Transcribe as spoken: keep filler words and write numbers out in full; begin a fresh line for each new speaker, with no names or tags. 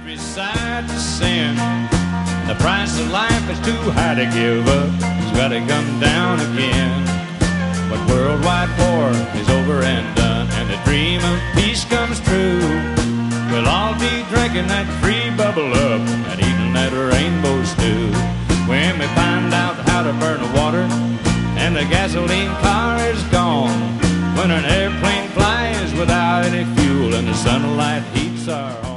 Beside the sin, the price of life is too high to give up. It's gotta come down again. But worldwide war is over and done, and the dream of peace comes true. We'll all be drinking that free bubble up and eating that rainbow stew. When we find out how to burn the water and the gasoline car is gone. When an airplane flies without any fuel and the sunlight heats our